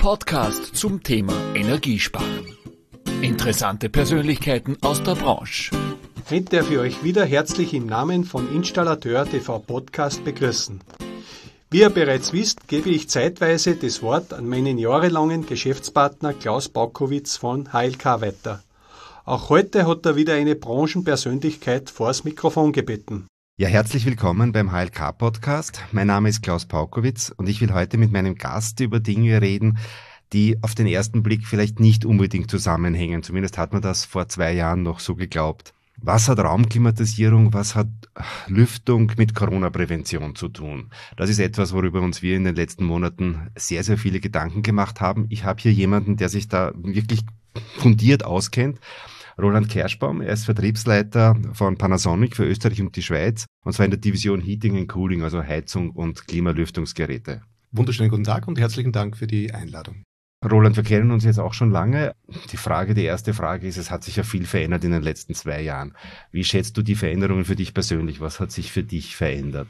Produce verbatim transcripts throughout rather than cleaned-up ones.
Podcast zum Thema Energiesparen. Interessante Persönlichkeiten aus der Branche. Heute darf ich euch wieder herzlich im Namen von Installateur T V Podcast begrüßen. Wie ihr bereits wisst, gebe ich zeitweise das Wort an meinen jahrelangen Geschäftspartner Klaus Baukowitz von H L K weiter. Auch heute hat er wieder eine Branchenpersönlichkeit vors Mikrofon gebeten. Ja, herzlich willkommen beim H L K-Podcast. Mein Name ist Klaus Baukowitz und ich will heute mit meinem Gast über Dinge reden, die auf den ersten Blick vielleicht nicht unbedingt zusammenhängen. Zumindest hat man das vor zwei Jahren noch so geglaubt. Was hat Raumklimatisierung, was hat Lüftung mit Corona-Prävention zu tun? Das ist etwas, worüber uns wir in den letzten Monaten sehr, sehr viele Gedanken gemacht haben. Ich habe hier jemanden, der sich da wirklich fundiert auskennt. Roland Kerschbaum, er ist Vertriebsleiter von Panasonic für Österreich und die Schweiz, und zwar in der Division Heating and Cooling, also Heizung und Klimalüftungsgeräte. Wunderschönen guten Tag und herzlichen Dank für die Einladung. Roland, wir kennen uns jetzt auch schon lange. Die Frage, die erste Frage ist, es hat sich ja viel verändert in den letzten zwei Jahren. Wie schätzt du die Veränderungen für dich persönlich? Was hat sich für dich verändert?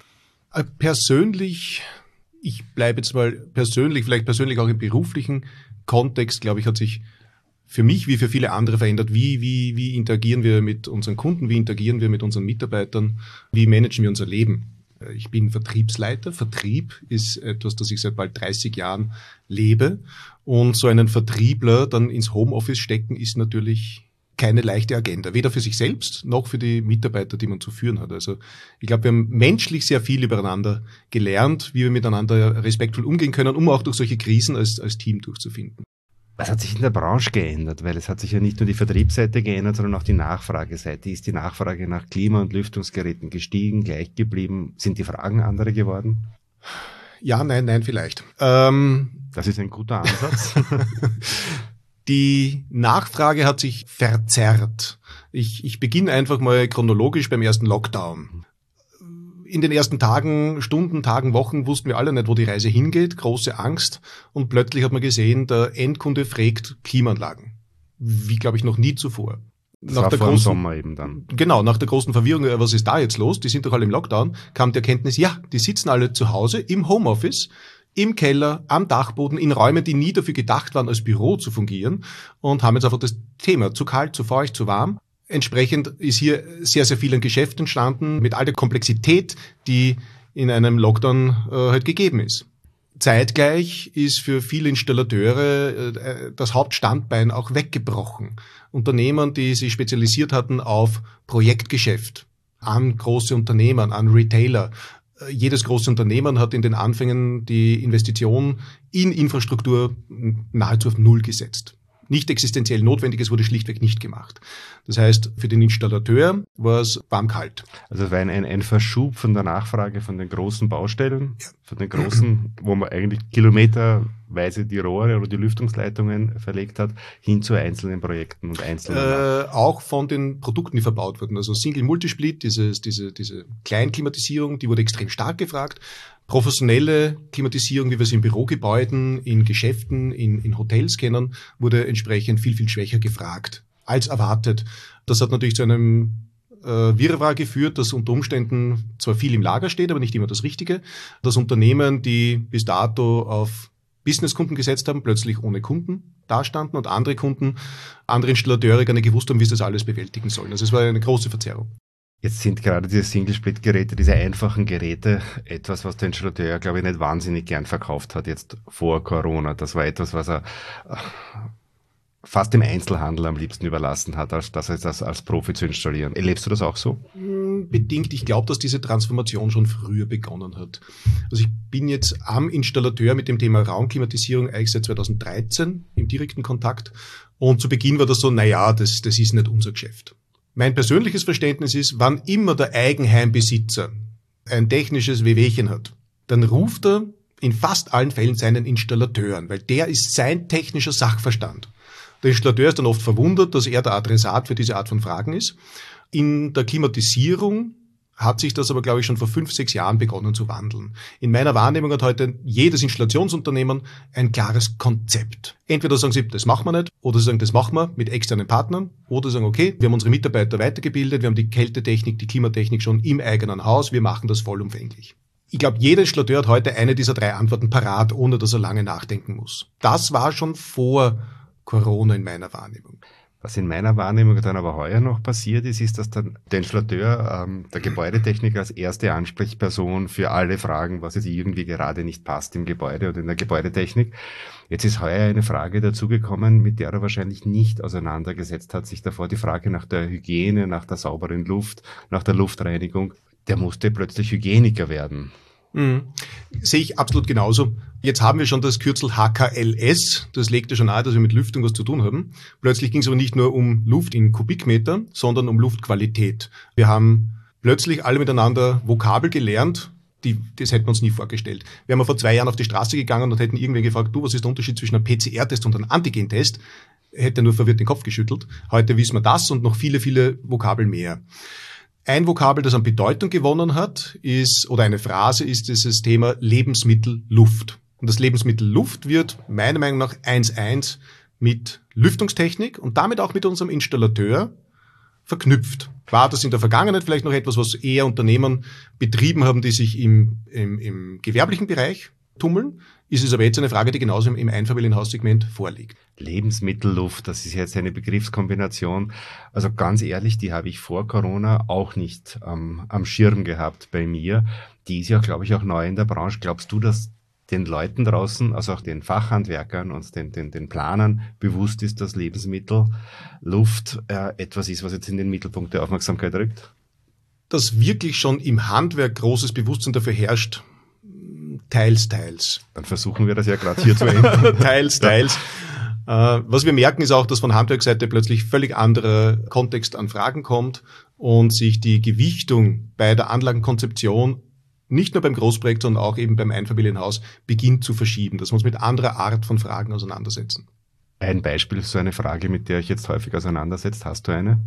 Persönlich, ich bleibe jetzt mal persönlich, vielleicht persönlich auch im beruflichen Kontext, glaube ich, hat sich für mich wie für viele andere verändert. Wie, wie, wie interagieren wir mit unseren Kunden? Wie interagieren wir mit unseren Mitarbeitern? Wie managen wir unser Leben? Ich bin Vertriebsleiter. Vertrieb ist etwas, das ich seit bald dreißig Jahren lebe. Und so einen Vertriebler dann ins Homeoffice stecken, ist natürlich keine leichte Agenda. Weder für sich selbst, noch für die Mitarbeiter, die man zu führen hat. Also ich glaube, wir haben menschlich sehr viel übereinander gelernt, wie wir miteinander respektvoll umgehen können, um auch durch solche Krisen als, als Team durchzufinden. Was hat sich in der Branche geändert? Weil es hat sich ja nicht nur die Vertriebsseite geändert, sondern auch die Nachfrageseite. Ist die Nachfrage nach Klima- und Lüftungsgeräten gestiegen, gleich geblieben? Sind die Fragen andere geworden? Ja, nein, nein, vielleicht. Ähm, das ist ein guter Ansatz. Die Nachfrage hat sich verzerrt. Ich, ich beginne einfach mal chronologisch beim ersten Lockdown. In den ersten Tagen, Stunden, Tagen, Wochen wussten wir alle nicht, wo die Reise hingeht. Große Angst. Und plötzlich hat man gesehen, der Endkunde fragt Klimaanlagen. Wie, glaube ich, noch nie zuvor. Das nach war der vor großen, dem Sommer eben dann. Genau, nach der großen Verwirrung, was ist da jetzt los? Die sind doch alle im Lockdown. Kam die Erkenntnis, ja, die sitzen alle zu Hause im Homeoffice, im Keller, am Dachboden, in Räumen, die nie dafür gedacht waren, als Büro zu fungieren, und haben jetzt einfach das Thema zu kalt, zu feucht, zu warm. Entsprechend ist hier sehr, sehr viel an Geschäft entstanden, mit all der Komplexität, die in einem Lockdown äh, halt gegeben ist. Zeitgleich ist für viele Installateure äh, das Hauptstandbein auch weggebrochen. Unternehmen, die sich spezialisiert hatten auf Projektgeschäft, an große Unternehmen, an Retailer. Äh, jedes große Unternehmen hat in den Anfängen die Investition in Infrastruktur nahezu auf Null gesetzt. Nicht existenziell notwendiges wurde schlichtweg nicht gemacht. Das heißt, für den Installateur war es warm-kalt. Also es war ein, ein, ein Verschub von der Nachfrage von den großen Baustellen, ja. von den großen, wo man eigentlich kilometerweise die Rohre oder die Lüftungsleitungen verlegt hat, hin zu einzelnen Projekten und einzelnen. Äh, auch von den Produkten, die verbaut wurden. Also Single-Multisplit, dieses, diese, diese Kleinklimatisierung, die wurde extrem stark gefragt. Professionelle Klimatisierung, wie wir sie in Bürogebäuden, in Geschäften, in, in Hotels kennen, wurde entsprechend viel, viel schwächer gefragt als erwartet. Das hat natürlich zu einem äh, Wirrwarr geführt, dass unter Umständen zwar viel im Lager steht, aber nicht immer das Richtige. Dass Unternehmen, die bis dato auf Businesskunden gesetzt haben, plötzlich ohne Kunden dastanden, und andere Kunden, andere Installateure gar nicht gewusst haben, wie sie das alles bewältigen sollen. Also es war eine große Verzerrung. Jetzt sind gerade diese Single-Split-Geräte, diese einfachen Geräte, etwas, was der Installateur, glaube ich, nicht wahnsinnig gern verkauft hat jetzt vor Corona. Das war etwas, was er fast dem Einzelhandel am liebsten überlassen hat, als das als, als Profi zu installieren. Erlebst du das auch so? Bedingt. Ich glaube, dass diese Transformation schon früher begonnen hat. Also ich bin jetzt am Installateur mit dem Thema Raumklimatisierung eigentlich seit zweitausenddreizehn im direkten Kontakt. Und zu Beginn war das so, naja, das, das ist nicht unser Geschäft. Mein persönliches Verständnis ist, wann immer der Eigenheimbesitzer ein technisches Wehwehchen hat, dann ruft er in fast allen Fällen seinen Installateur an, weil der ist sein technischer Sachverstand. Der Installateur ist dann oft verwundert, dass er der Adressat für diese Art von Fragen ist. In der Klimatisierung hat sich das aber, glaube ich, schon vor fünf, sechs Jahren begonnen zu wandeln. In meiner Wahrnehmung hat heute jedes Installationsunternehmen ein klares Konzept. Entweder sagen sie, das machen wir nicht, oder sie sagen, das machen wir mit externen Partnern, oder sie sagen, okay, wir haben unsere Mitarbeiter weitergebildet, wir haben die Kältetechnik, die Klimatechnik schon im eigenen Haus, wir machen das vollumfänglich. Ich glaube, jeder Installateur hat heute eine dieser drei Antworten parat, ohne dass er lange nachdenken muss. Das war schon vor Corona in meiner Wahrnehmung. Was in meiner Wahrnehmung dann aber heuer noch passiert ist, ist, dass dann der Installateur, ähm, der Gebäudetechniker als erste Ansprechperson für alle Fragen, was jetzt irgendwie gerade nicht passt im Gebäude oder in der Gebäudetechnik. Jetzt ist heuer eine Frage dazugekommen, mit der er wahrscheinlich nicht auseinandergesetzt hat, sich davor die Frage nach der Hygiene, nach der sauberen Luft, nach der Luftreinigung. Der musste plötzlich Hygieniker werden. Mhm. Sehe ich absolut genauso. Jetzt haben wir schon das Kürzel H K L S. Das legt ja schon nahe, dass wir mit Lüftung was zu tun haben. Plötzlich ging es aber nicht nur um Luft in Kubikmeter, sondern um Luftqualität. Wir haben plötzlich alle miteinander Vokabel gelernt, die, das hätten wir uns nie vorgestellt. Wir haben vor zwei Jahren auf die Straße gegangen und hätten irgendwen gefragt, du, was ist der Unterschied zwischen einem P C R-Test und einem Antigen-Test? Hätte nur verwirrt den Kopf geschüttelt. Heute wissen wir das und noch viele, viele Vokabel mehr. Ein Vokabel, das an Bedeutung gewonnen hat, ist, oder eine Phrase ist dieses Thema Lebensmittelluft. Und das Lebensmittel Luft wird meiner Meinung nach eins eins mit Lüftungstechnik und damit auch mit unserem Installateur verknüpft. War das in der Vergangenheit vielleicht noch etwas, was eher Unternehmen betrieben haben, die sich im, im, im gewerblichen Bereich tummeln? Ist es aber jetzt eine Frage, die genauso im, im Einfamilienhaussegment vorliegt. Lebensmittelluft, das ist jetzt eine Begriffskombination. Also ganz ehrlich, die habe ich vor Corona auch nicht ähm, am Schirm gehabt bei mir. Die ist ja, glaube ich, auch neu in der Branche. Glaubst du, dass den Leuten draußen, also auch den Fachhandwerkern und den, den, den Planern bewusst ist, dass Lebensmittelluft äh, etwas ist, was jetzt in den Mittelpunkt der Aufmerksamkeit rückt? Dass wirklich schon im Handwerk großes Bewusstsein dafür herrscht, teils, teils. Dann versuchen wir das ja gerade hier zu enden. teils, teils. Ja. Äh, was wir merken, ist auch, dass von Handwerksseite plötzlich völlig anderer Kontext an Fragen kommt und sich die Gewichtung bei der Anlagenkonzeption nicht nur beim Großprojekt, sondern auch eben beim Einfamilienhaus beginnt zu verschieben, dass wir uns mit anderer Art von Fragen auseinandersetzen. Ein Beispiel für so eine Frage, mit der ich jetzt häufig auseinandersetzt, hast du eine?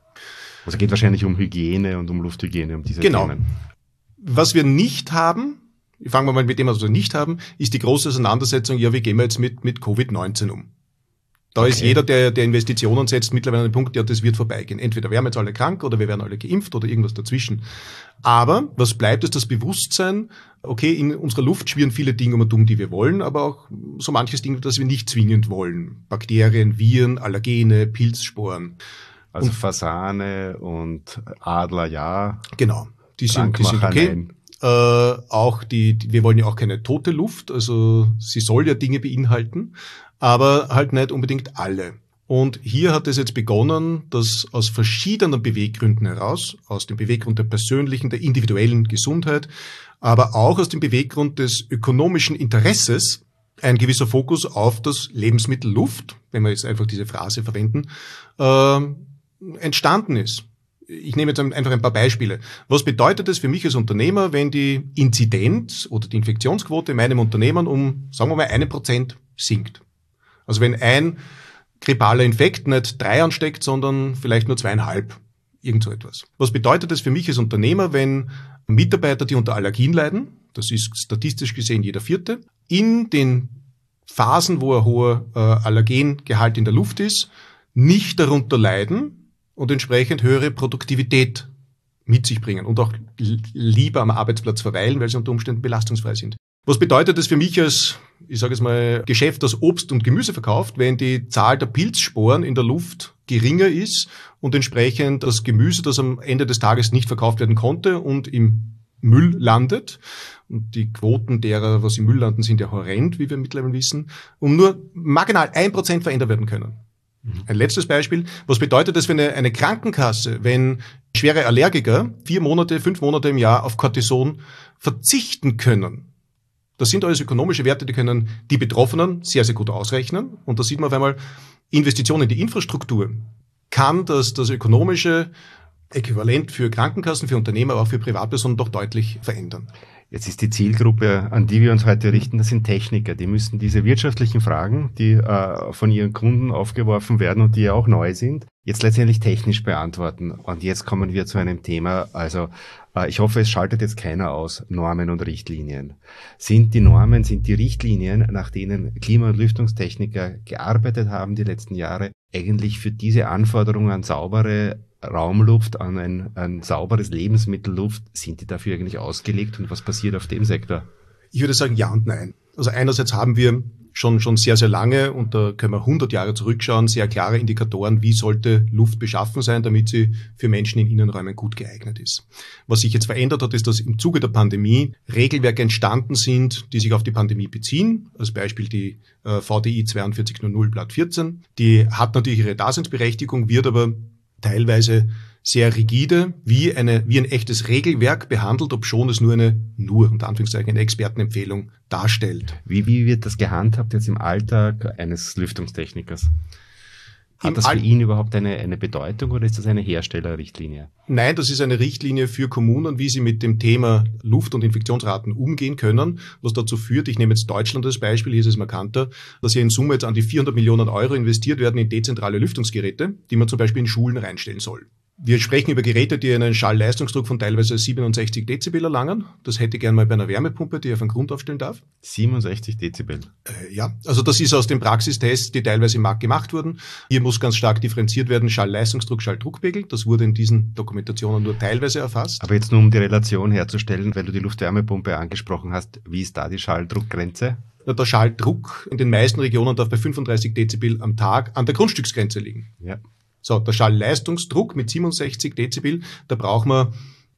Also geht wahrscheinlich um Hygiene und um Lufthygiene, um diese genau. Themen. Was wir nicht haben, fangen wir mal mit dem, was wir nicht haben, ist die große Auseinandersetzung, ja, wie gehen wir jetzt mit, mit Covid neunzehn um? Da okay. ist jeder, der, der Investitionen setzt, mittlerweile an dem Punkt, ja, das wird vorbeigehen. Entweder werden wir jetzt alle krank oder wir werden alle geimpft oder irgendwas dazwischen. Aber was bleibt, ist das Bewusstsein, okay, in unserer Luft schwirren viele Dinge um und um, die wir wollen, aber auch so manches Ding, das wir nicht zwingend wollen. Bakterien, Viren, Allergene, Pilzsporen. Also und Fasane und Adler, ja. Genau, die sind, die sind okay. Nein. Äh, auch die, die, wir wollen ja auch keine tote Luft, also sie soll ja Dinge beinhalten, aber halt nicht unbedingt alle. Und hier hat es jetzt begonnen, dass aus verschiedenen Beweggründen heraus, aus dem Beweggrund der persönlichen, der individuellen Gesundheit, aber auch aus dem Beweggrund des ökonomischen Interesses, ein gewisser Fokus auf das Lebensmittel Luft, wenn wir jetzt einfach diese Phrase verwenden, äh, entstanden ist. Ich nehme jetzt einfach ein paar Beispiele. Was bedeutet es für mich als Unternehmer, wenn die Inzidenz oder die Infektionsquote in meinem Unternehmen um, sagen wir mal, einen Prozent sinkt? Also wenn ein grippaler Infekt nicht drei ansteckt, sondern vielleicht nur zweieinhalb, irgend so etwas. Was bedeutet es für mich als Unternehmer, wenn Mitarbeiter, die unter Allergien leiden, das ist statistisch gesehen jeder Vierte, in den Phasen, wo ein hoher äh, Allergengehalt in der Luft ist, nicht darunter leiden und entsprechend höhere Produktivität mit sich bringen und auch lieber am Arbeitsplatz verweilen, weil sie unter Umständen belastungsfrei sind. Was bedeutet das für mich als, ich sage jetzt mal, Geschäft, das Obst und Gemüse verkauft, wenn die Zahl der Pilzsporen in der Luft geringer ist und entsprechend das Gemüse, das am Ende des Tages nicht verkauft werden konnte und im Müll landet, und die Quoten derer, was im Müll landen, sind ja horrend, wie wir mittlerweile wissen, um nur marginal ein Prozent verändert werden können. Ein letztes Beispiel. Was bedeutet das für eine, eine Krankenkasse, wenn schwere Allergiker vier Monate, fünf Monate im Jahr auf Cortison verzichten können? Das sind alles ökonomische Werte, die können die Betroffenen sehr, sehr gut ausrechnen. Und da sieht man auf einmal, Investitionen in die Infrastruktur kann das, das ökonomische Äquivalent für Krankenkassen, für Unternehmer, aber auch für Privatpersonen doch deutlich verändern. Jetzt ist die Zielgruppe, an die wir uns heute richten, das sind Techniker. Die müssen diese wirtschaftlichen Fragen, die äh, von ihren Kunden aufgeworfen werden und die ja auch neu sind, jetzt letztendlich technisch beantworten. Und jetzt kommen wir zu einem Thema, also äh, ich hoffe, es schaltet jetzt keiner aus, Normen und Richtlinien. Sind die Normen, sind die Richtlinien, nach denen Klima- und Lüftungstechniker gearbeitet haben die letzten Jahre, eigentlich für diese Anforderungen an saubere Raumluft, an ein, ein sauberes Lebensmittelluft, sind die dafür eigentlich ausgelegt und was passiert auf dem Sektor? Ich würde sagen ja und nein. Also einerseits haben wir schon schon sehr, sehr lange, und da können wir hundert Jahre zurückschauen, sehr klare Indikatoren, wie sollte Luft beschaffen sein, damit sie für Menschen in Innenräumen gut geeignet ist. Was sich jetzt verändert hat, ist, dass im Zuge der Pandemie Regelwerke entstanden sind, die sich auf die Pandemie beziehen. Als Beispiel die äh, V D I zweiundvierzig null null Blatt vierzehn. Die hat natürlich ihre Daseinsberechtigung, wird aber teilweise sehr rigide, wie eine, wie ein echtes Regelwerk behandelt, obschon es nur eine, nur, unter Anführungszeichen, eine Expertenempfehlung darstellt. Wie, wie wird das gehandhabt jetzt im Alltag eines Lüftungstechnikers? Hat Im das für All- ihn überhaupt eine, eine Bedeutung oder ist das eine Herstellerrichtlinie? Nein, das ist eine Richtlinie für Kommunen, wie sie mit dem Thema Luft- und Infektionsraten umgehen können, was dazu führt, ich nehme jetzt Deutschland als Beispiel, hier ist es markanter, dass hier in Summe jetzt an die vierhundert Millionen Euro investiert werden in dezentrale Lüftungsgeräte, die man zum Beispiel in Schulen reinstellen soll. Wir sprechen über Geräte, die einen Schallleistungsdruck von teilweise siebenundsechzig Dezibel erlangen. Das hätte ich gern mal bei einer Wärmepumpe, die ich von Grund aufstellen darf. siebenundsechzig Dezibel. Äh, ja, also das ist aus den Praxistests, die teilweise im Markt gemacht wurden. Hier muss ganz stark differenziert werden, Schallleistungsdruck, Schalldruckpegel. Das wurde in diesen Dokumentationen nur teilweise erfasst. Aber jetzt nur um die Relation herzustellen, weil du die Luftwärmepumpe angesprochen hast, wie ist da die Schalldruckgrenze? Der Schalldruck in den meisten Regionen darf bei fünfunddreißig Dezibel am Tag an der Grundstücksgrenze liegen. Ja. So, der Schallleistungsdruck mit siebenundsechzig Dezibel, da braucht man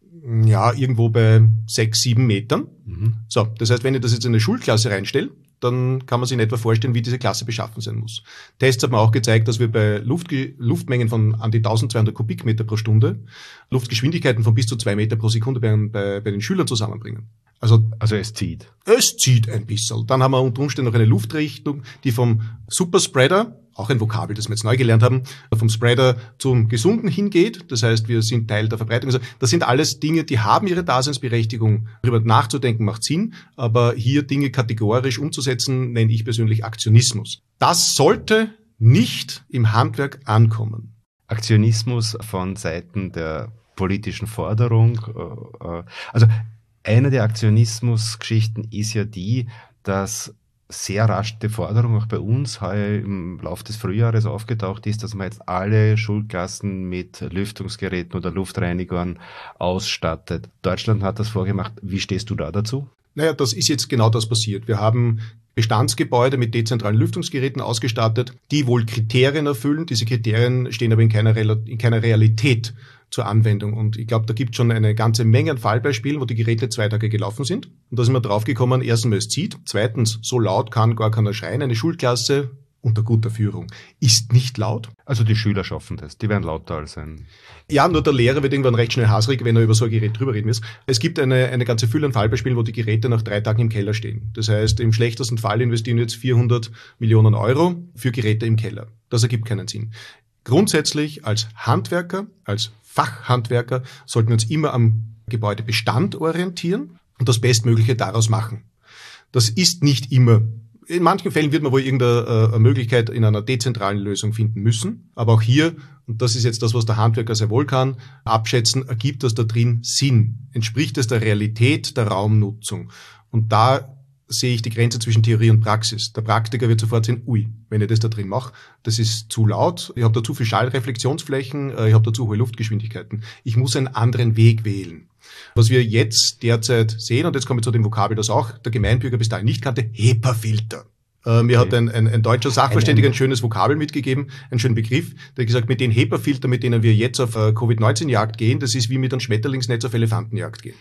ja irgendwo bei sechs, sieben Metern. Mhm. So, das heißt, wenn ich das jetzt in eine Schulklasse reinstelle, dann kann man sich in etwa vorstellen, wie diese Klasse beschaffen sein muss. Tests haben auch gezeigt, dass wir bei Luft, Luftmengen von an die eintausendzweihundert Kubikmeter pro Stunde Luftgeschwindigkeiten von bis zu zwei Meter pro Sekunde bei, bei, bei den Schülern zusammenbringen. Also, Also es zieht. es zieht ein bisschen. Dann haben wir unter Umständen noch eine Luftrichtung, die vom Superspreader, auch ein Vokabel, das wir jetzt neu gelernt haben, vom Spreader zum Gesunden hingeht. Das heißt, wir sind Teil der Verbreitung. Also das sind alles Dinge, die haben ihre Daseinsberechtigung. Darüber nachzudenken macht Sinn, aber hier Dinge kategorisch umzusetzen, nenne ich persönlich Aktionismus. Das sollte nicht im Handwerk ankommen. Aktionismus von Seiten der politischen Forderung. äh, äh, Also eine der Aktionismusgeschichten ist ja die, dass sehr rasch die Forderung auch bei uns heuer im Laufe des Frühjahres aufgetaucht ist, dass man jetzt alle Schulklassen mit Lüftungsgeräten oder Luftreinigern ausstattet. Deutschland hat das vorgemacht. Wie stehst du da dazu? Naja, das ist jetzt genau das passiert. Wir haben Bestandsgebäude mit dezentralen Lüftungsgeräten ausgestattet, die wohl Kriterien erfüllen. Diese Kriterien stehen aber in keiner, Rel- in keiner Realität zur Anwendung. Und ich glaube, da gibt es schon eine ganze Menge an Fallbeispielen, wo die Geräte zwei Tage gelaufen sind. Und da sind wir draufgekommen, erstens, es zieht. Zweitens, so laut kann gar keiner schreien. Eine Schulklasse unter guter Führung ist nicht laut. Also die Schüler schaffen das, die werden lauter als ein... Ja, nur der Lehrer wird irgendwann recht schnell hasrig, wenn er über so ein Gerät drüber reden muss. Es gibt eine, eine ganze Fülle an Fallbeispielen, wo die Geräte nach drei Tagen im Keller stehen. Das heißt, im schlechtesten Fall investieren wir jetzt vierhundert Millionen Euro für Geräte im Keller. Das ergibt keinen Sinn. Grundsätzlich als Handwerker, als Fachhandwerker sollten wir uns immer am Gebäudebestand orientieren und das Bestmögliche daraus machen. Das ist nicht immer. In manchen Fällen wird man wohl irgendeine äh, Möglichkeit in einer dezentralen Lösung finden müssen. Aber auch hier, und das ist jetzt das, was der Handwerker sehr wohl kann, abschätzen, ergibt das da drin Sinn? Entspricht es der Realität der Raumnutzung? Und da sehe ich die Grenze zwischen Theorie und Praxis. Der Praktiker wird sofort sehen, ui, wenn ich das da drin mache, das ist zu laut, ich habe da zu viel Schallreflexionsflächen, ich habe da zu hohe Luftgeschwindigkeiten. Ich muss einen anderen Weg wählen. Was wir jetzt derzeit sehen, und jetzt komme ich zu dem Vokabel, das auch der Gemeinbürger bis dahin nicht kannte, HEPA-Filter. Äh, mir okay. hat ein, ein, ein deutscher Sachverständiger ein, ein schönes Vokabel mitgegeben, einen schönen Begriff, der hat gesagt, mit den HEPA-Filtern, mit denen wir jetzt auf äh, Covid neunzehn Jagd gehen, das ist wie mit einem Schmetterlingsnetz auf Elefantenjagd gehen.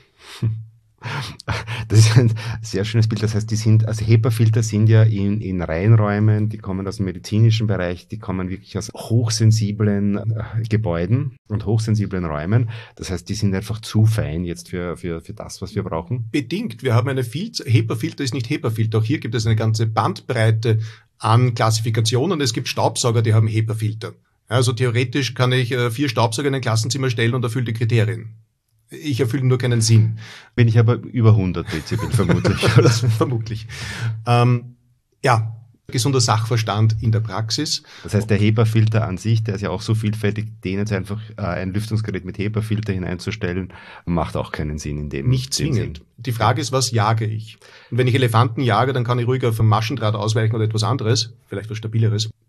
Das ist ein sehr schönes Bild. Das heißt, die sind, also HEPA-Filter sind ja in, in Reinräumen, die kommen aus dem medizinischen Bereich, die kommen wirklich aus hochsensiblen äh, Gebäuden und hochsensiblen Räumen. Das heißt, die sind einfach zu fein jetzt für, für, für das, was wir brauchen. Bedingt. Wir haben eine Vielzahl, HEPA-Filter ist nicht HEPA-Filter. Auch hier gibt es eine ganze Bandbreite an Klassifikationen. Es gibt Staubsauger, die haben HEPA-Filter. Also theoretisch kann ich äh, vier Staubsauger in ein Klassenzimmer stellen und erfülle die Kriterien. Ich erfülle nur keinen Sinn. Bin ich aber über hundert Dezibel, vermutlich. Das, vermutlich. Ähm, ja, gesunder Sachverstand in der Praxis. Das heißt, der HEPA-Filter an sich, der ist ja auch so vielfältig, den jetzt einfach äh, ein Lüftungsgerät mit HEPA-Filter hineinzustellen, macht auch keinen Sinn in dem Nicht zwingend. Die Frage ist, was jage ich? Und wenn ich Elefanten jage, dann kann ich ruhiger vom Maschendraht ausweichen oder etwas anderes, vielleicht was Stabileres.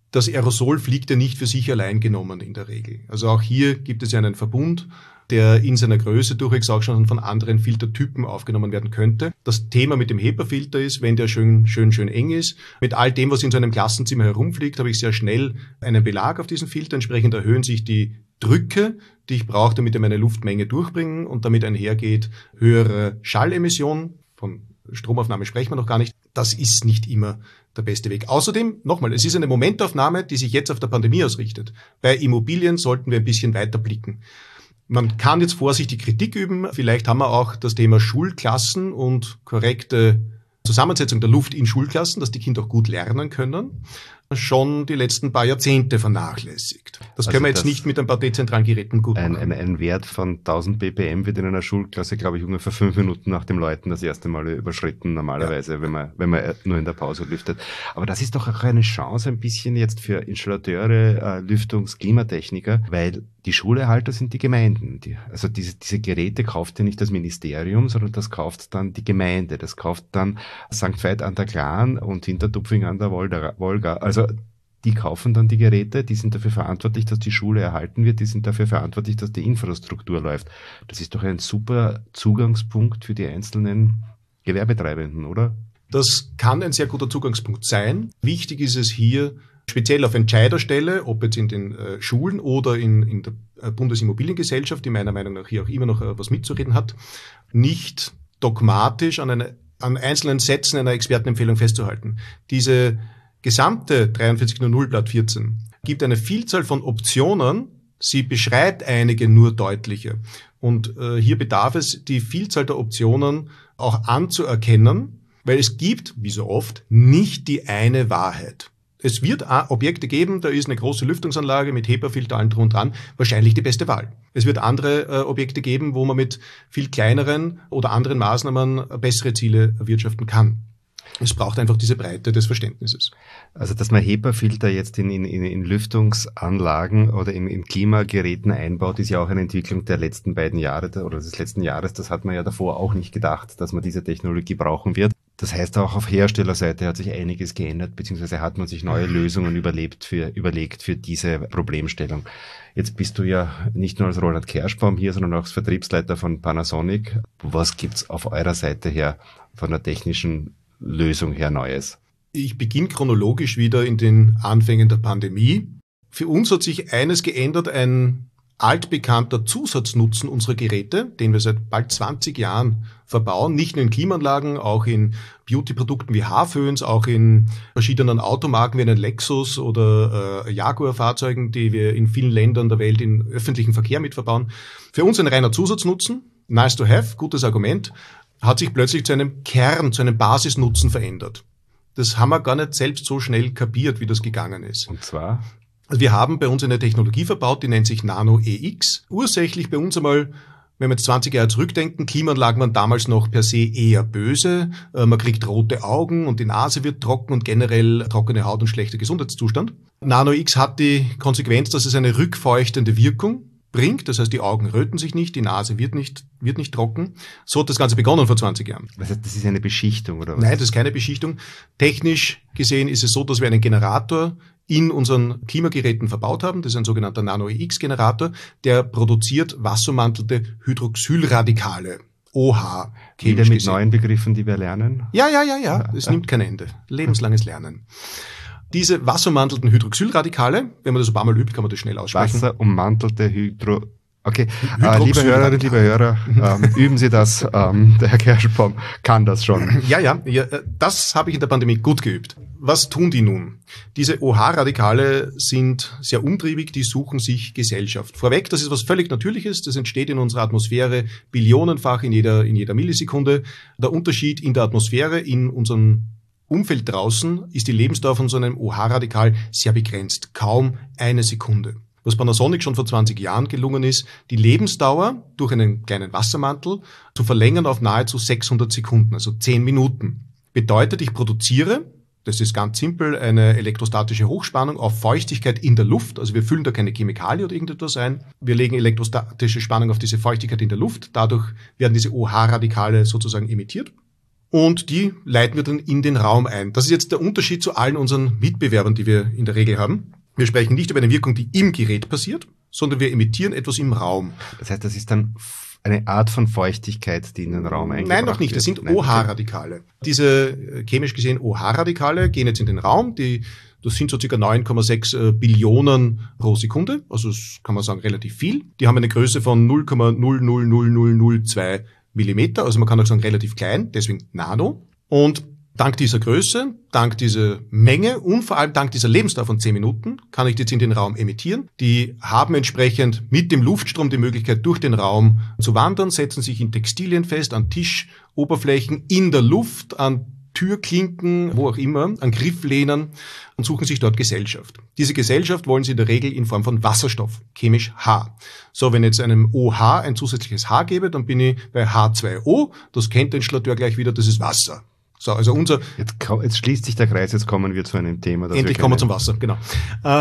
das Aerosol fliegt ja nicht für sich allein genommen in der Regel. Also auch hier gibt es ja einen Verbund, der in seiner Größe durchaus auch schon von anderen Filtertypen aufgenommen werden könnte. Das Thema mit dem HEPA-Filter ist, wenn der schön, schön, schön eng ist, mit all dem, was in so einem Klassenzimmer herumfliegt, habe ich sehr schnell einen Belag auf diesen Filter. Entsprechend erhöhen sich die Drücke, die ich brauche, damit ich meine Luftmenge durchbringen und damit einhergeht höhere Schallemission. Von Stromaufnahme sprechen wir noch gar nicht. Das ist nicht immer der beste Weg. Außerdem, nochmal, es ist eine Momentaufnahme, die sich jetzt auf der Pandemie ausrichtet. Bei Immobilien sollten wir ein bisschen weiter blicken. Man kann jetzt vorsichtig Kritik üben. Vielleicht haben wir auch das Thema Schulklassen und korrekte Zusammensetzung der Luft in Schulklassen, dass die Kinder auch gut lernen können, schon die letzten paar Jahrzehnte vernachlässigt. Das also können wir jetzt nicht mit ein paar dezentralen Geräten gut machen. Ein, ein, ein Wert von tausend ppm wird in einer Schulklasse, glaube ich, ungefähr fünf Minuten nach dem Läuten das erste Mal überschritten, normalerweise, ja. wenn man wenn man nur in der Pause lüftet. Aber das ist doch auch eine Chance ein bisschen jetzt für Installateure, äh, Lüftungs-, Klimatechniker, weil die Schulerhalter sind die Gemeinden. Die, also diese, diese Geräte kauft ja nicht das Ministerium, sondern das kauft dann die Gemeinde. Das kauft dann Sankt Veit an der Glan und Hintertupfing an der Wolga. Also die kaufen dann die Geräte, die sind dafür verantwortlich, dass die Schule erhalten wird, die sind dafür verantwortlich, dass die Infrastruktur läuft. Das ist doch ein super Zugangspunkt für die einzelnen Gewerbetreibenden, oder? Das kann ein sehr guter Zugangspunkt sein. Wichtig ist es hier, speziell auf Entscheiderstelle, ob jetzt in den äh, Schulen oder in, in der äh, Bundesimmobiliengesellschaft, die meiner Meinung nach hier auch immer noch äh, was mitzureden hat, nicht dogmatisch an, eine, an einzelnen Sätzen einer Expertenempfehlung festzuhalten. Diese gesamte dreiundvierzig null null Blatt vierzehn gibt eine Vielzahl von Optionen, sie beschreibt einige nur deutlicher. Und äh, hier bedarf es, die Vielzahl der Optionen auch anzuerkennen, weil es gibt, wie so oft, nicht die eine Wahrheit. Es wird Objekte geben, da ist eine große Lüftungsanlage mit HEPA-Filter, allen drum und dran, wahrscheinlich die beste Wahl. Es wird andere äh, Objekte geben, wo man mit viel kleineren oder anderen Maßnahmen bessere Ziele erwirtschaften kann. Es braucht einfach diese Breite des Verständnisses. Also, dass man HEPA-Filter jetzt in, in, in Lüftungsanlagen oder in, in Klimageräten einbaut, ist ja auch eine Entwicklung der letzten beiden Jahre oder des letzten Jahres. Das hat man ja davor auch nicht gedacht, dass man diese Technologie brauchen wird. Das heißt, auch auf Herstellerseite hat sich einiges geändert, beziehungsweise hat man sich neue Lösungen überlebt für, überlegt für diese Problemstellung. Jetzt bist du ja nicht nur als Roland Kerschbaum hier, sondern auch als Vertriebsleiter von Panasonic. Was gibt's auf eurer Seite her von der technischen Lösung her Neues? Ich beginne chronologisch wieder in den Anfängen der Pandemie. Für uns hat sich eines geändert, ein altbekannter Zusatznutzen unserer Geräte, den wir seit bald zwanzig Jahren verbauen, nicht nur in Klimaanlagen, auch in Beauty-Produkten wie Haarföhns, auch in verschiedenen Automarken wie einen Lexus oder äh, Jaguar-Fahrzeugen, die wir in vielen Ländern der Welt in öffentlichen Verkehr mit verbauen. Für uns ein reiner Zusatznutzen, nice to have, gutes Argument, hat sich plötzlich zu einem Kern, zu einem Basisnutzen verändert. Das haben wir gar nicht selbst so schnell kapiert, wie das gegangen ist. Und zwar? Also wir haben bei uns eine Technologie verbaut, die nennt sich Nano E X. Ursächlich bei uns einmal, wenn wir jetzt zwanzig Jahre zurückdenken, Klimaanlagen waren damals noch per se eher böse. Man kriegt rote Augen und die Nase wird trocken und generell trockene Haut und schlechter Gesundheitszustand. Nano E X hat die Konsequenz, dass es eine rückfeuchtende Wirkung bringt. Das heißt, die Augen röten sich nicht, die Nase wird nicht, wird nicht trocken. So hat das Ganze begonnen vor zwanzig Jahren. Was heißt, das ist eine Beschichtung, oder was? Nein, das ist keine Beschichtung. Technisch gesehen ist es so, dass wir einen Generator in unseren Klimageräten verbaut haben. Das ist ein sogenannter Nano E X-Generator, der produziert wasserummantelte Hydroxylradikale. O H. Wieder mit gesehen. Neuen Begriffen, die wir lernen? Ja, ja, ja, ja. Es ja. nimmt kein Ende. Lebenslanges Lernen. Diese wasserummantelten Hydroxylradikale, wenn man das ein paar Mal übt, kann man das schnell aussprechen. Wasserummantelte Hydro... Okay, äh, liebe Hörerinnen, liebe Hörer, ähm, üben Sie das. Ähm, der Herr Kerschbaum kann das schon. Ja, ja, ja, das habe ich in der Pandemie gut geübt. Was tun die nun? Diese O H-Radikale sind sehr umtriebig, die suchen sich Gesellschaft. Vorweg, das ist was völlig Natürliches, das entsteht in unserer Atmosphäre billionenfach in jeder, in jeder Millisekunde. Der Unterschied in der Atmosphäre, in unserem Umfeld draußen, ist die Lebensdauer von so einem O H-Radikal sehr begrenzt, kaum eine Sekunde. Was Panasonic schon vor zwanzig Jahren gelungen ist, die Lebensdauer durch einen kleinen Wassermantel zu verlängern auf nahezu sechshundert Sekunden, also zehn Minuten. Bedeutet, ich produziere, das ist ganz simpel, eine elektrostatische Hochspannung auf Feuchtigkeit in der Luft. Also wir füllen da keine Chemikalie oder irgendetwas ein. Wir legen elektrostatische Spannung auf diese Feuchtigkeit in der Luft. Dadurch werden diese O H-Radikale sozusagen emittiert. und die leiten wir dann in den Raum ein. Das ist jetzt der Unterschied zu allen unseren Mitbewerbern, die wir in der Regel haben. Wir sprechen nicht über eine Wirkung, die im Gerät passiert, sondern wir emittieren etwas im Raum. Das heißt, das ist dann eine Art von Feuchtigkeit, die in den Raum eingebracht wird? Nein, noch nicht. Das sind O H-Radikale. Diese äh, chemisch gesehen O H-Radikale gehen jetzt in den Raum. Die, das sind so circa neun Komma sechs äh, Billionen pro Sekunde. Also das kann man sagen relativ viel. Die haben eine Größe von null Komma null null null null null zwei Millimeter. Also man kann auch sagen relativ klein, deswegen Nano. Und dank dieser Größe, dank dieser Menge und vor allem dank dieser Lebensdauer von zehn Minuten kann ich die jetzt in den Raum emittieren. Die haben entsprechend mit dem Luftstrom die Möglichkeit, durch den Raum zu wandern, setzen sich in Textilien fest, an Tischoberflächen, in der Luft, an Türklinken, wo auch immer, an Grifflehnen und suchen sich dort Gesellschaft. Diese Gesellschaft wollen sie in der Regel in Form von Wasserstoff, chemisch H. So, wenn jetzt einem O H ein zusätzliches H gebe, dann bin ich bei H zwei O. Das kennt der Installateur gleich wieder, das ist Wasser. So, also unser jetzt, jetzt schließt sich der Kreis, jetzt kommen wir zu einem Thema. Das endlich wir kommen wir zum Wasser, genau. Äh,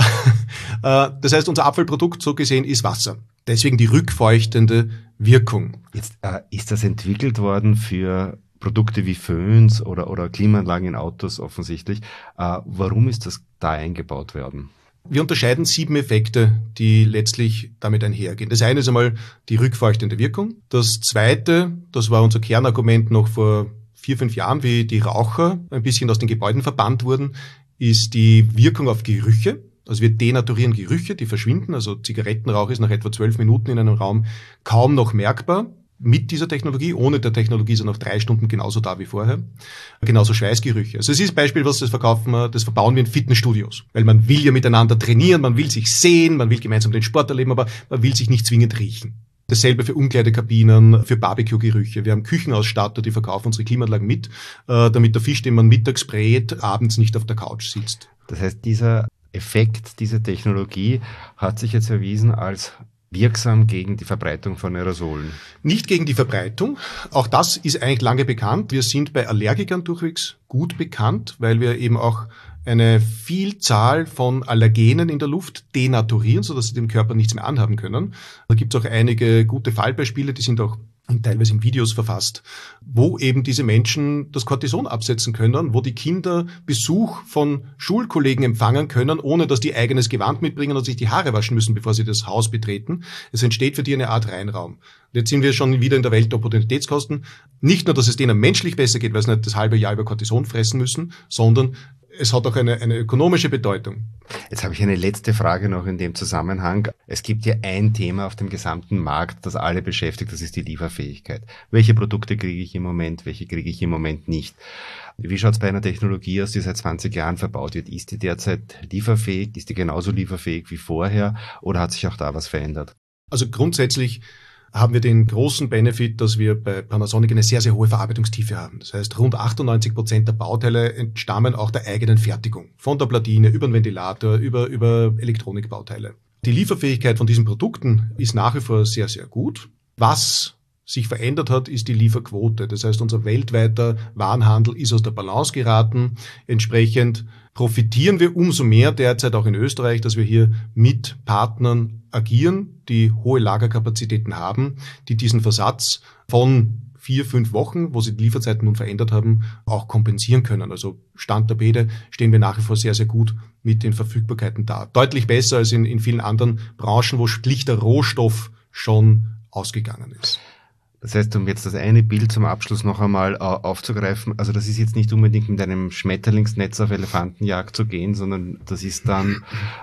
äh, das heißt, unser Abfallprodukt so gesehen ist Wasser. Deswegen die rückfeuchtende Wirkung. Jetzt äh, ist das entwickelt worden für Produkte wie Föhns oder, oder Klimaanlagen in Autos offensichtlich. Äh, warum ist das da eingebaut worden? Wir unterscheiden sieben Effekte, die letztlich damit einhergehen. Das eine ist einmal die rückfeuchtende Wirkung. Das zweite, das war unser Kernargument noch vor vier, fünf Jahren, wie die Raucher ein bisschen aus den Gebäuden verbannt wurden, ist die Wirkung auf Gerüche. Also wir denaturieren Gerüche, die verschwinden. Also Zigarettenrauch ist nach etwa zwölf Minuten in einem Raum kaum noch merkbar. Mit dieser Technologie, ohne der Technologie ist er nach drei Stunden genauso da wie vorher. Genauso Schweißgerüche. Also es ist Beispiel, was das verkaufen wir, das verbauen wir in Fitnessstudios. Weil man will ja miteinander trainieren, man will sich sehen, man will gemeinsam den Sport erleben, aber man will sich nicht zwingend riechen. Dasselbe für Umkleidekabinen, für Barbecue-Gerüche. Wir haben Küchenausstatter, die verkaufen unsere Klimaanlagen mit, damit der Fisch, den man mittags brät, abends nicht auf der Couch sitzt. Das heißt, dieser Effekt, diese Technologie hat sich jetzt erwiesen als wirksam gegen die Verbreitung von Aerosolen? Nicht gegen die Verbreitung. Auch das ist eigentlich lange bekannt. Wir sind bei Allergikern durchwegs gut bekannt, weil wir eben auch eine Vielzahl von Allergenen in der Luft denaturieren, sodass sie dem Körper nichts mehr anhaben können. Da gibt es auch einige gute Fallbeispiele, die sind auch teilweise in Videos verfasst, wo eben diese Menschen das Cortison absetzen können, wo die Kinder Besuch von Schulkollegen empfangen können, ohne dass die eigenes Gewand mitbringen und sich die Haare waschen müssen, bevor sie das Haus betreten. Es entsteht für die eine Art Reinraum. Jetzt sind wir schon wieder in der Welt der Opportunitätskosten. Nicht nur, dass es denen menschlich besser geht, weil sie nicht das halbe Jahr über Cortison fressen müssen, sondern es hat auch eine, eine ökonomische Bedeutung. Jetzt habe ich eine letzte Frage noch in dem Zusammenhang. Es gibt ja ein Thema auf dem gesamten Markt, das alle beschäftigt, das ist die Lieferfähigkeit. Welche Produkte kriege ich im Moment, welche kriege ich im Moment nicht? Wie schaut es bei einer Technologie aus, die seit zwanzig Jahren verbaut wird? Ist die derzeit lieferfähig? Ist die genauso lieferfähig wie vorher? Oder hat sich auch da was verändert? Also grundsätzlich haben wir den großen Benefit, dass wir bei Panasonic eine sehr, sehr hohe Verarbeitungstiefe haben. Das heißt, rund achtundneunzig Prozent der Bauteile entstammen auch der eigenen Fertigung. Von der Platine über den Ventilator, über, über Elektronikbauteile. Die Lieferfähigkeit von diesen Produkten ist nach wie vor sehr, sehr gut. Was sich verändert hat, ist die Lieferquote. Das heißt, unser weltweiter Warenhandel ist aus der Balance geraten. Entsprechend profitieren wir umso mehr derzeit auch in Österreich, dass wir hier mit Partnern agieren, die hohe Lagerkapazitäten haben, die diesen Versatz von vier, fünf Wochen, wo sie die Lieferzeiten nun verändert haben, auch kompensieren können. Also Stand der Bede stehen wir nach wie vor sehr, sehr gut mit den Verfügbarkeiten da. Deutlich besser als in, in vielen anderen Branchen, wo schlicht der Rohstoff schon ausgegangen ist. Das heißt, um jetzt das eine Bild zum Abschluss noch einmal äh, aufzugreifen, also das ist jetzt nicht unbedingt mit einem Schmetterlingsnetz auf Elefantenjagd zu gehen, sondern das ist dann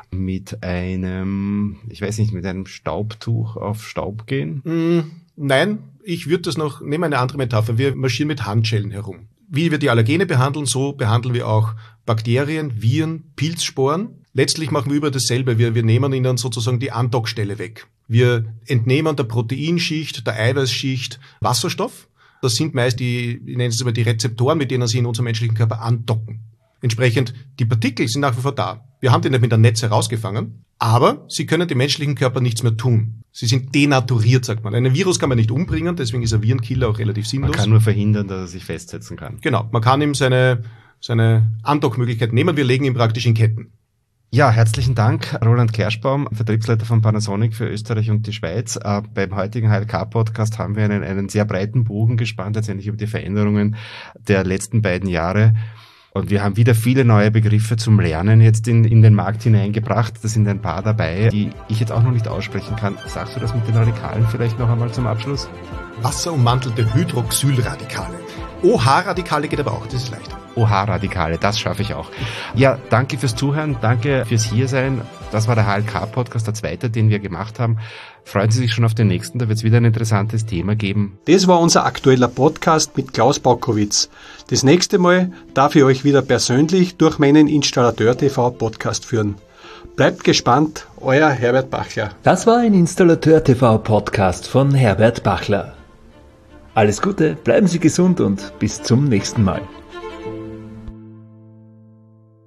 mit einem, ich weiß nicht, mit einem Staubtuch auf Staub gehen? Mm, nein, ich würde das noch, nehmen eine andere Metapher, wir marschieren mit Handschellen herum. Wie wir die Allergene behandeln, so behandeln wir auch Bakterien, Viren, Pilzsporen. Letztlich machen wir über dasselbe, wir, wir nehmen ihnen sozusagen die Andockstelle weg. Wir entnehmen der Proteinschicht, der Eiweißschicht Wasserstoff. Das sind meist die, ich nenne es aber die Rezeptoren, mit denen sie in unserem menschlichen Körper andocken. Entsprechend, die Partikel sind nach wie vor da. Wir haben die nicht mit einem Netz herausgefangen, aber sie können dem menschlichen Körper nichts mehr tun. Sie sind denaturiert, sagt man. Einen Virus kann man nicht umbringen, deswegen ist ein Virenkiller auch relativ sinnlos. Man kann nur verhindern, dass er sich festsetzen kann. Genau, man kann ihm seine, seine Andockmöglichkeit nehmen, wir legen ihn praktisch in Ketten. Ja, herzlichen Dank, Roland Kerschbaum, Vertriebsleiter von Panasonic für Österreich und die Schweiz. Äh, beim heutigen H L K-Podcast haben wir einen, einen sehr breiten Bogen gespannt, letztendlich über die Veränderungen der letzten beiden Jahre. Und wir haben wieder viele neue Begriffe zum Lernen jetzt in, in den Markt hineingebracht. Da sind ein paar dabei, die ich jetzt auch noch nicht aussprechen kann. Sagst du das mit den Radikalen vielleicht noch einmal zum Abschluss? Wasserummantelte Hydroxylradikale. O H-Radikale geht aber auch, das ist leichter. O H-Radikale, das schaffe ich auch. Ja, danke fürs Zuhören, danke fürs Hiersein. Das war der H L K-Podcast, der zweite, den wir gemacht haben. Freuen Sie sich schon auf den nächsten, da wird es wieder ein interessantes Thema geben. Das war unser aktueller Podcast mit Klaus Paukowitz. Das nächste Mal darf ich euch wieder persönlich durch meinen Installateur-T V-Podcast führen. Bleibt gespannt, euer Herbert Bachler. Das war ein Installateur-T V-Podcast von Herbert Bachler. Alles Gute, bleiben Sie gesund und bis zum nächsten Mal.